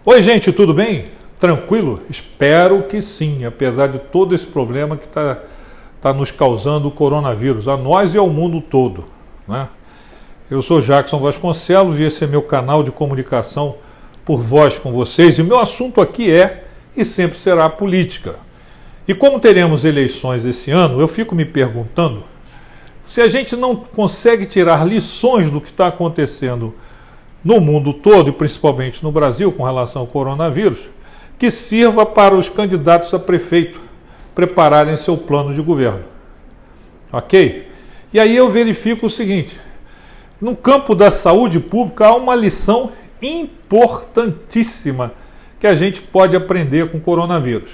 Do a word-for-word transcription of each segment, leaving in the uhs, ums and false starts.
Oi, gente, tudo bem? Tranquilo? Espero que sim, apesar de todo esse problema que está tá nos causando o coronavírus, a nós e ao mundo todo, né? Eu sou Jackson Vasconcelos e esse é meu canal de comunicação por voz com vocês, e meu assunto aqui é e sempre será a política. E como teremos eleições esse ano, eu fico me perguntando se a gente não consegue tirar lições do que está acontecendo no mundo todo, e principalmente no Brasil, com relação ao coronavírus, que sirva para os candidatos a prefeito prepararem seu plano de governo. Ok? E aí eu verifico o seguinte: no campo da saúde pública há uma lição importantíssima que a gente pode aprender com o coronavírus.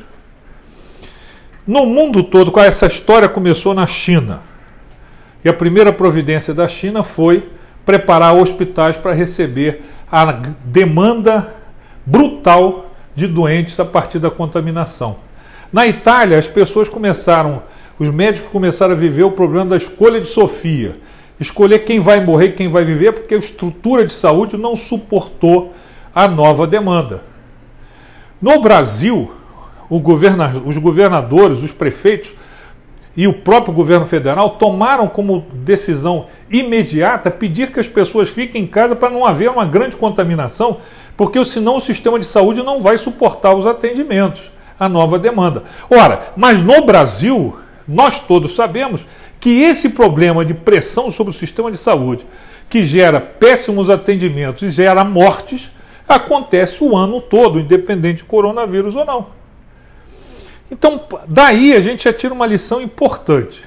No mundo todo, essa história começou na China. E a primeira providência da China foi preparar hospitais para receber a demanda brutal de doentes a partir da contaminação. Na Itália, as pessoas começaram, os médicos começaram a viver o problema da escolha de Sofia. Escolher quem vai morrer e quem vai viver, porque a estrutura de saúde não suportou a nova demanda. No Brasil, o governa, os governadores, os prefeitos e o próprio governo federal tomaram como decisão imediata pedir que as pessoas fiquem em casa para não haver uma grande contaminação, porque senão o sistema de saúde não vai suportar os atendimentos, a nova demanda. Ora, mas no Brasil, nós todos sabemos que esse problema de pressão sobre o sistema de saúde, que gera péssimos atendimentos e gera mortes, acontece o ano todo, independente de coronavírus ou não. Então, daí a gente já tira uma lição importante.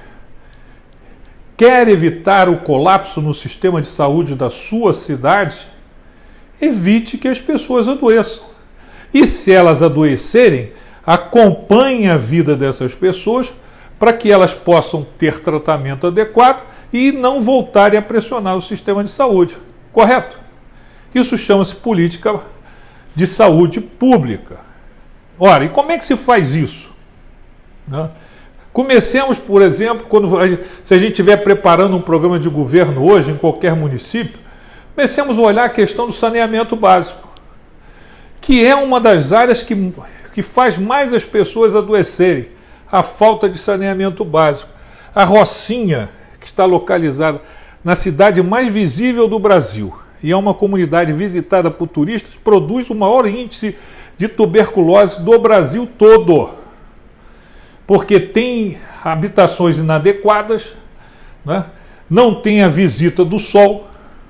Quer evitar o colapso no sistema de saúde da sua cidade? Evite que as pessoas adoeçam. E se elas adoecerem, acompanhe a vida dessas pessoas para que elas possam ter tratamento adequado e não voltarem a pressionar o sistema de saúde. Correto? Isso chama-se política de saúde pública. Ora, e como é que se faz isso? Né? Comecemos, por exemplo, quando, se a gente estiver preparando um programa de governo hoje em qualquer município, comecemos a olhar a questão do saneamento básico, que é uma das áreas que, que faz mais as pessoas adoecerem, a falta de saneamento básico. A Rocinha, que está localizada na cidade mais visível do Brasil, e é uma comunidade visitada por turistas, produz o maior índice de tuberculose do Brasil todo, porque tem habitações inadequadas, né? Não tem a visita do sol,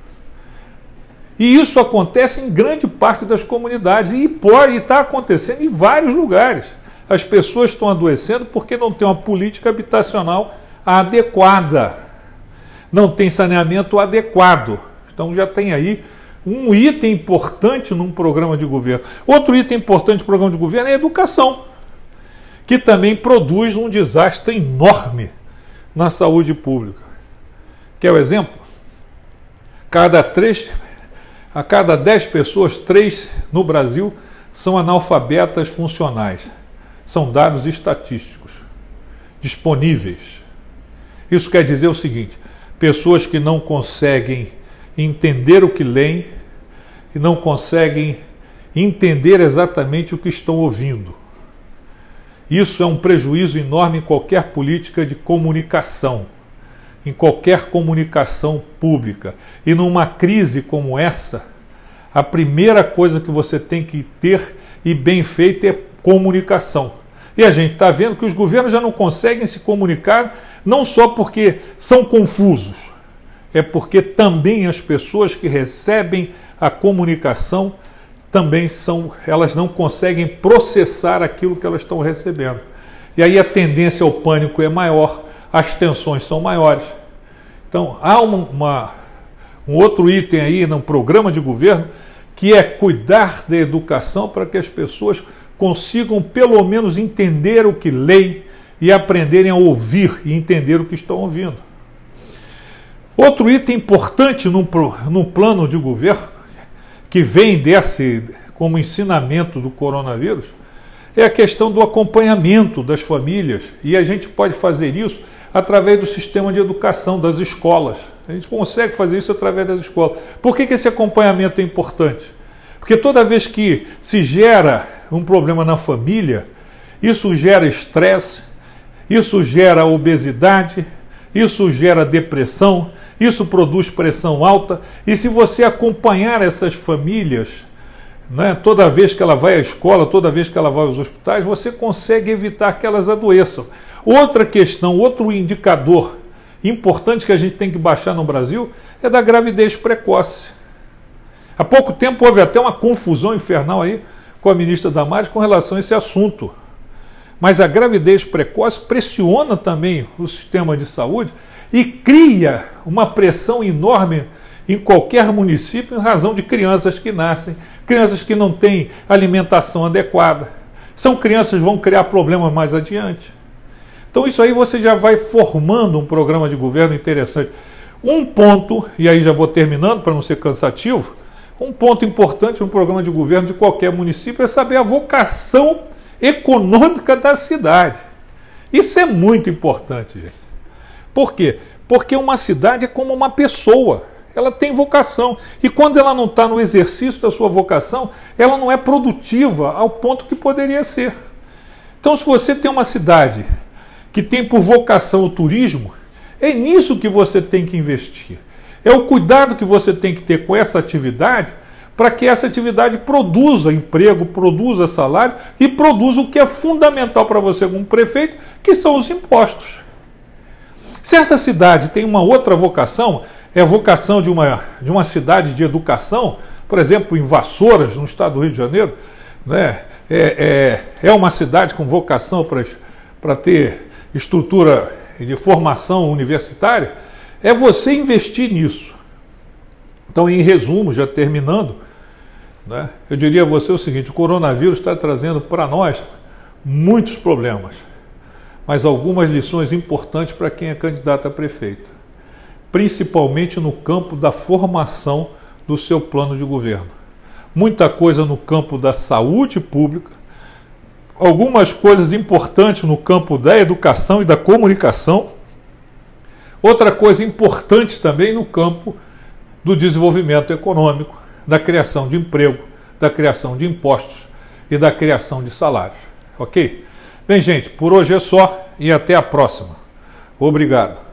e isso acontece em grande parte das comunidades, e pode estar acontecendo em vários lugares. As pessoas estão adoecendo porque não tem uma política habitacional adequada, não tem saneamento adequado. Então já tem aí um item importante num programa de governo. Outro item importante no programa de governo é a educação, que também produz um desastre enorme na saúde pública. Quer o exemplo? Cada três, a cada dez pessoas, três no Brasil são analfabetas funcionais. São dados estatísticos disponíveis. Isso quer dizer o seguinte: pessoas que não conseguem entender o que leem e não conseguem entender exatamente o que estão ouvindo. Isso é um prejuízo enorme em qualquer política de comunicação, em qualquer comunicação pública. E numa crise como essa, a primeira coisa que você tem que ter e bem feita é comunicação. E a gente está vendo que os governos já não conseguem se comunicar, não só porque são confusos, é porque também as pessoas que recebem a comunicação também são, elas não conseguem processar aquilo que elas estão recebendo. E aí a tendência ao pânico é maior, as tensões são maiores. Então há uma, uma, um outro item aí no programa de governo, que é cuidar da educação para que as pessoas consigam pelo menos entender o que leem e aprenderem a ouvir e entender o que estão ouvindo. Outro item importante no, no plano de governo, que vem desse como ensinamento do coronavírus, é a questão do acompanhamento das famílias. E a gente pode fazer isso através do sistema de educação, das escolas. A gente consegue fazer isso através das escolas. Por que que esse acompanhamento é importante? Porque toda vez que se gera um problema na família, isso gera estresse, isso gera obesidade, isso gera depressão, isso produz pressão alta. E se você acompanhar essas famílias, né, toda vez que ela vai à escola, toda vez que ela vai aos hospitais, você consegue evitar que elas adoeçam. Outra questão, outro indicador importante que a gente tem que baixar no Brasil é da gravidez precoce. Há pouco tempo houve até uma confusão infernal aí com a ministra Damares com relação a esse assunto. Mas a gravidez precoce pressiona também o sistema de saúde e cria uma pressão enorme em qualquer município em razão de crianças que nascem, crianças que não têm alimentação adequada. São crianças que vão criar problemas mais adiante. Então isso aí você já vai formando um programa de governo interessante. Um ponto, e aí já vou terminando para não ser cansativo, um ponto importante no programa de governo de qualquer município é saber a vocação econômica da cidade. Isso é muito importante, gente. Por quê? Porque uma cidade é como uma pessoa. Ela tem vocação. E quando ela não está no exercício da sua vocação, ela não é produtiva ao ponto que poderia ser. Então, se você tem uma cidade que tem por vocação o turismo, é nisso que você tem que investir. É o cuidado que você tem que ter com essa atividade para que essa atividade produza emprego, produza salário e produza o que é fundamental para você como prefeito, que são os impostos. Se essa cidade tem uma outra vocação, é a vocação de uma, de uma cidade de educação, por exemplo, em Vassouras, no estado do Rio de Janeiro, né, é, é, é uma cidade com vocação para, para ter estrutura de formação universitária, é você investir nisso. Então, em resumo, já terminando, né, eu diria a você o seguinte: o coronavírus está trazendo para nós muitos problemas, mas algumas lições importantes para quem é candidato a prefeito, principalmente no campo da formação do seu plano de governo. Muita coisa no campo da saúde pública, algumas coisas importantes no campo da educação e da comunicação, outra coisa importante também no campo do desenvolvimento econômico, da criação de emprego, da criação de impostos e da criação de salários. Ok? Bem, gente, por hoje é só e até a próxima. Obrigado.